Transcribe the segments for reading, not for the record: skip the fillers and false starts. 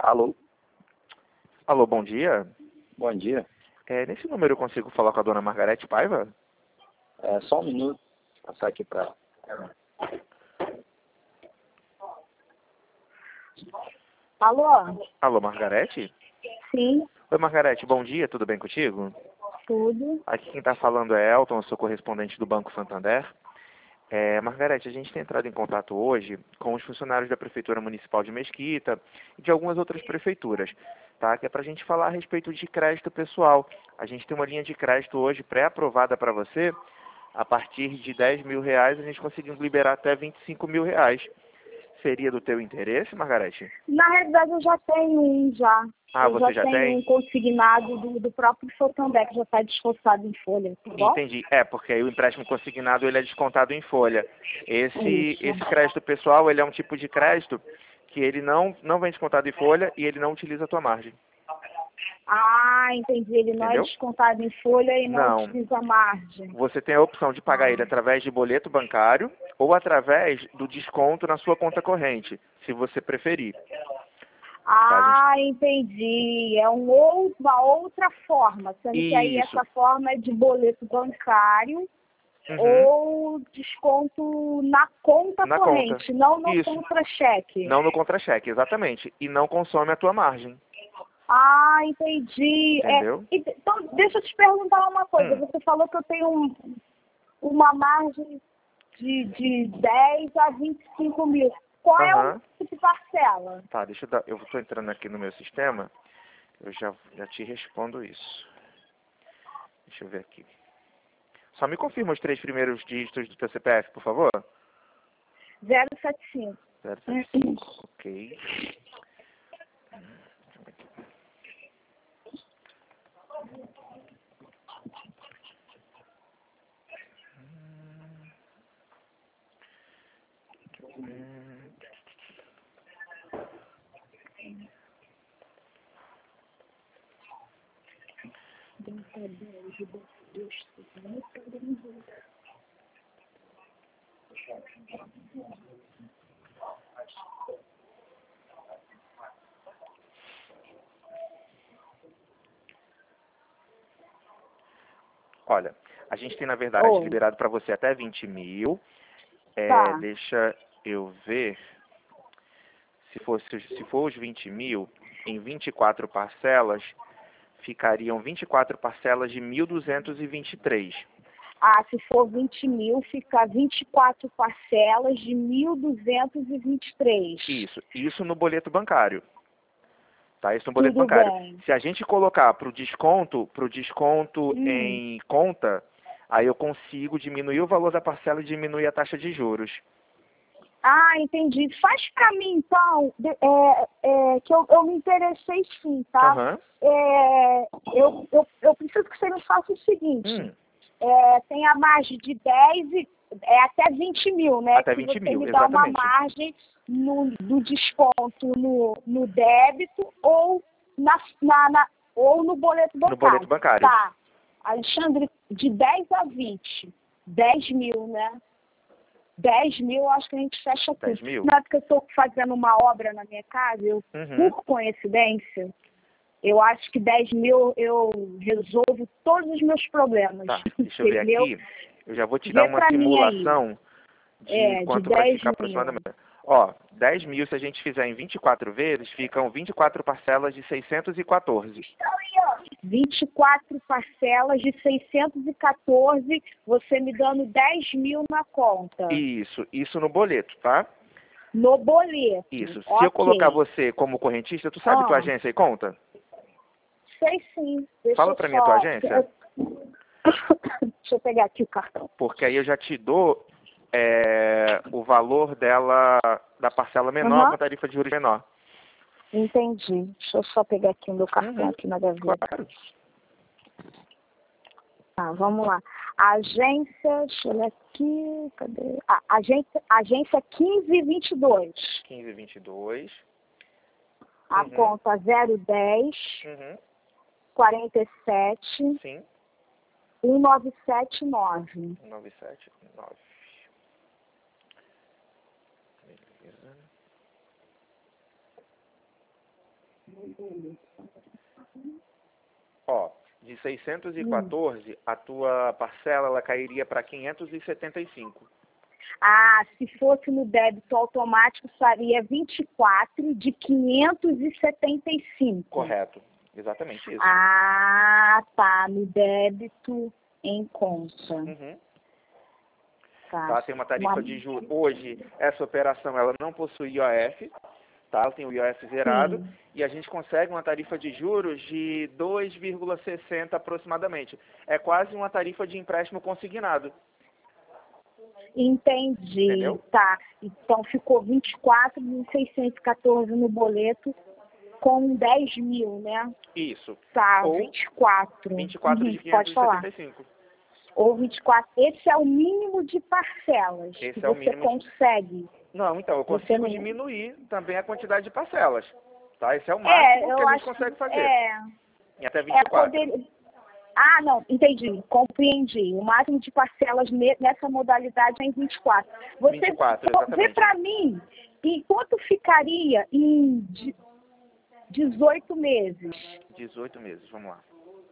Alô, Alô, bom dia. bom dia. Nesse número eu consigo falar com a dona Margarete Paiva? Só um minuto, vou passar aqui para ela. Alô? Alô, Margarete? Sim, Oi, Margarete, bom dia, tudo bem contigo? tudo. Aqui quem está falando é Elton, eu sou correspondente do Banco Santander. Margarete, a gente tem entrado em contato hoje com os funcionários da Prefeitura Municipal de Mesquita e de algumas outras prefeituras, tá? Que é para a gente falar a respeito de crédito pessoal. A gente tem uma linha de crédito hoje pré-aprovada para você. A partir de R$ 10.000, a gente conseguiu liberar até R$ 25.000. Seria do teu interesse, Margarete? Na realidade, eu já tenho um já. Ah, Eu você já tenho tem? um consignado do próprio Santander, que já está descontado em folha, tá bom? Entendi. Porque aí o empréstimo consignado ele é descontado em folha. Esse Isso. crédito pessoal, ele é um tipo de crédito que ele não vem descontado em folha e ele não utiliza a tua margem. Ah, entendi. Ele não é Entendeu? descontado em folha e não Não. utiliza margem. Você tem a opção de pagar ele através de boleto bancário ou através do desconto na sua conta corrente, se você preferir. Ah, entendi. É uma outra forma, sendo que aí Isso. essa forma é de boleto bancário Uhum. ou desconto na conta Na corrente, conta. não no Isso. contra-cheque. Não no contra-cheque, exatamente. E não consome a tua margem. Ah, entendi. Entendeu? Então, deixa eu te perguntar uma coisa. Você falou que eu tenho uma margem de 10 a 25 mil. Qual é o Aham. tipo de parcela? Tá, eu estou entrando aqui no meu sistema, eu já te respondo isso. Deixa eu ver aqui. Só me confirma os 3 primeiros dígitos do teu CPF, por favor. 075. 075, ok. Olha, a gente tem, na verdade, Oi. liberado para você até 20 mil. Tá. Deixa eu ver. Se for os 20 mil, em 24 parcelas, ficariam 24 parcelas de 1.223. Ah, se for 20 mil, fica 24 parcelas de 1.223. Isso no boleto bancário. Tá? Isso no boleto Tudo bancário. bem. Se a gente colocar para o desconto em conta, aí eu consigo diminuir o valor da parcela e diminuir a taxa de juros. Ah, entendi. Faz pra mim, então, que eu me interessei sim, tá? Aham. Eu preciso que você me faça o seguinte. Hum. Tem a margem de 10 e até 20 mil, né? Até que 20 você mil, me dá uma exatamente. margem do desconto no débito ou, ou no boleto bancário. No boleto bancário. Tá. Alexandre, de 10 a 20. 10 mil, né? 10 mil, eu acho que a gente fecha 10 tudo. mil? Na época que eu estou fazendo uma obra na minha casa, por coincidência, eu acho que 10 mil eu resolvo todos os meus problemas. Tá, deixa eu ver Entendeu? aqui. Eu já vou te Vê dar uma pra mim aí. simulação de De quanto vai 10 ficar mil. aproximadamente. Ó, 10 mil, se a gente fizer em 24 vezes, ficam 24 parcelas de 614. 24 parcelas de 614, você me dando 10 mil na conta. Isso no boleto, tá? No boleto. Isso. Se Ok. eu colocar você como correntista, tu sabe tua agência e conta? Sei sim. Deixa Fala eu pra mim a tua só... agência. Deixa eu pegar aqui o cartão. Porque aí eu já te dou o valor dela, da parcela menor com a tarifa de juros menor. Entendi. Deixa eu só pegar aqui o meu cartão aqui na gaveta. Claro. Tá, vamos lá. Agência, deixa eu olhar aqui, cadê? Agência 1522. 1522. A conta 010 47 Sim. 1979. 979. Beleza. Ó, de 614, a tua parcela ela cairia para 575. Ah, se fosse no débito automático, faria 24 de 575. Correto. Exatamente isso. Ah, tá. No débito em conta. Uhum. Tá. Tem uma tarifa de juros. Hoje, essa operação ela não possui IOF, tá? Ela tem o IOF zerado. Sim. E a gente consegue uma tarifa de juros de 2,60 aproximadamente. É quase uma tarifa de empréstimo consignado. Entendi. Entendeu? Tá. Então ficou 24.614 no boleto com 10 mil, né? Isso. Tá, Ou 24. 24 de Pode falar. 575. Ou 24. Esse é o mínimo de parcelas Esse que é o você mínimo consegue. Não, então, eu Você consigo não... diminuir também a quantidade de parcelas. Tá? Esse é o máximo que a gente consegue fazer. Em até 24. Ah, não, entendi, compreendi. O máximo de parcelas nessa modalidade é em 24. Você 24, vê exatamente. para mim, e quanto ficaria em 18 meses? 18 meses, vamos lá.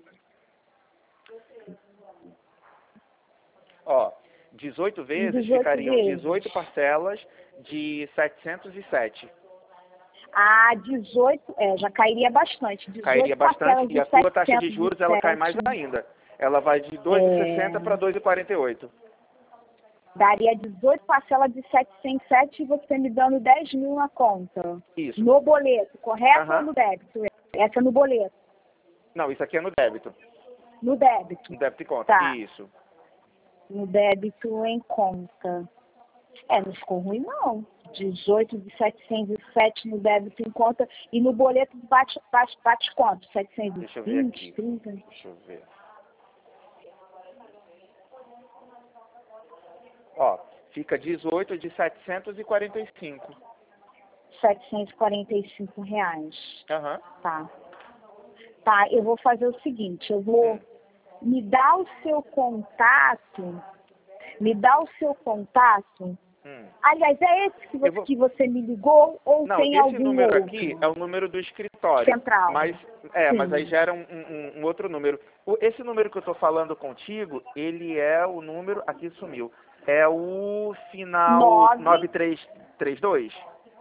Ó, 18 vezes 18 ficariam vezes. 18 parcelas de 707. Ah, 18, já cairia bastante. 18 Cairia bastante e a tua taxa de juros ela cai mais 707. ainda. Ela vai de 2,60 para 2,48. Daria 18 parcelas de 707 e você me dando 10 mil na conta. Isso. No boleto, correto Aham. ou no débito? Essa é no boleto. Não, isso aqui é no débito. No débito. No débito e conta. Tá. Isso. No débito em conta. Não ficou ruim não. 18 de 707 no débito em conta e no boleto bate quanto? 720, Deixa eu ver aqui. 30? Deixa eu ver. Ó, fica 18 de 745. 745 reais. Aham. Tá. Tá, eu vou fazer o seguinte, eu vou me dar o seu contato. Aliás, é esse que você me ligou ou não, tem esse algum número outro? aqui é o número do escritório. Central. Mas aí gera um outro número. Esse número que eu estou falando contigo, ele é o número... Aqui sumiu. É o final 9332?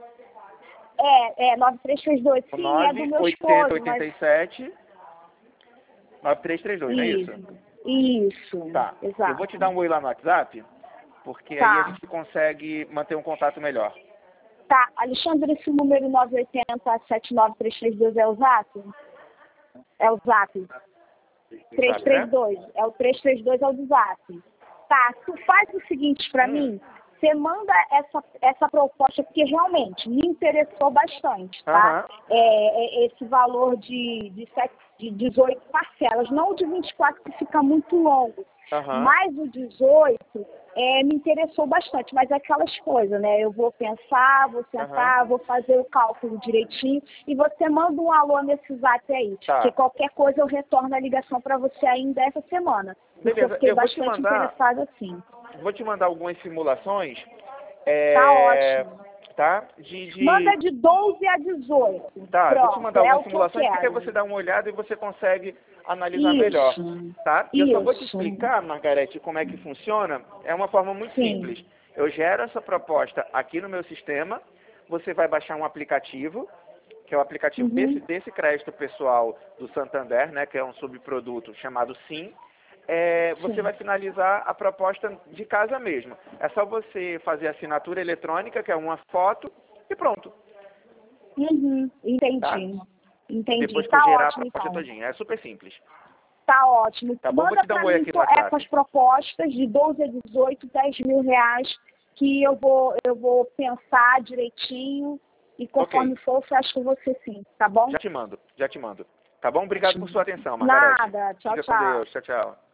9332. Sim, é do meu esposo. 98087 9332, não é isso? Isso. Tá. Exato. Eu vou te dar um oi lá no WhatsApp, porque aí a gente consegue manter um contato melhor. Tá. Alexandre, esse número 980-79332 é o Zap? É o Zap. 332. Né? É o 332 é o do Zap. Tá. Tu faz o seguinte pra mim. Você manda essa proposta, porque realmente me interessou bastante, tá? Esse valor de 18 parcelas, não o de 24, que fica muito longo. Mas o 18 me interessou bastante, mas é aquelas coisas, né? Eu vou pensar, vou sentar, vou fazer o cálculo direitinho e você manda um alô nesse Zap aí. Tá. Porque qualquer coisa eu retorno a ligação para você ainda essa semana. Beleza, eu fiquei bastante interessada assim. Vou te mandar algumas simulações. Tá ótimo. Tá? Manda de 12 a 18. Tá, pronto, vou te mandar algumas simulações, porque aí você dá uma olhada e você consegue analisar melhor. Tá? E eu só vou te explicar, Margarete, como é que funciona. É uma forma muito simples. Eu gero essa proposta aqui no meu sistema, você vai baixar um aplicativo, que é o aplicativo desse crédito pessoal do Santander, né, que é um subproduto chamado Sim. Você vai finalizar a proposta de casa mesmo. É só você fazer a assinatura eletrônica, que é uma foto, e pronto. Entendi. Tá? Entendi. Depois que Tá eu gerar ótimo, a proposta então. todinha. É super simples. Tá ótimo. Tá bom? Manda Vou te dar um oi aqui no WhatsApp. essas propostas de 12 a 18, 10 mil reais, que eu vou pensar direitinho e conforme for, eu acho que você sim, tá bom? Já te mando. Tá bom? Obrigado por sua atenção, Margarete. Nada. Tchau, Fica com Deus. Tchau, tchau.